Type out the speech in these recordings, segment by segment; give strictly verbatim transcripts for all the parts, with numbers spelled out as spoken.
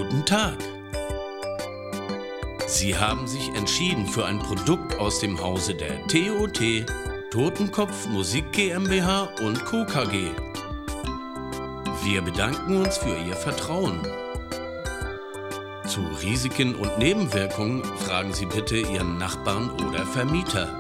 Guten Tag. Sie haben sich entschieden für ein Produkt aus dem Hause der T O T, Totenkopf Musik GmbH und Co. K G. Wir bedanken uns für Ihr Vertrauen. Zu Risiken und Nebenwirkungen fragen Sie bitte Ihren Nachbarn oder Vermieter.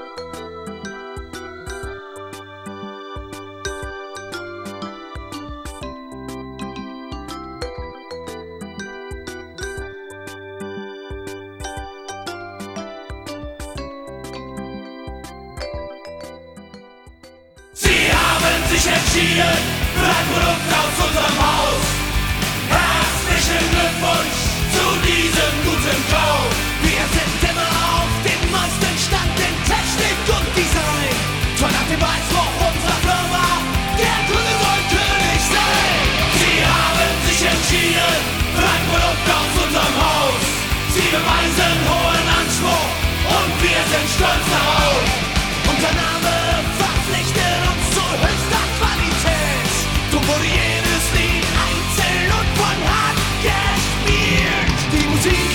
Sie haben sich entschieden für ein Produkt aus unserem Haus. Herzlichen Glückwunsch zu diesem guten Kauf. Wir sind immer auf dem neuesten Stand in Technik und Design. Toll nach dem Weißbuch unserer Firma, der Kunde soll König sein. Sie haben sich entschieden für ein Produkt aus unserem Haus. Sie beweisen hohen Anspruch und wir sind stolz darauf. Unser Name verpflichtet uns zu höchster Qualität. So wurde jedes Lied einzeln und von Hand gespielt. Die Musik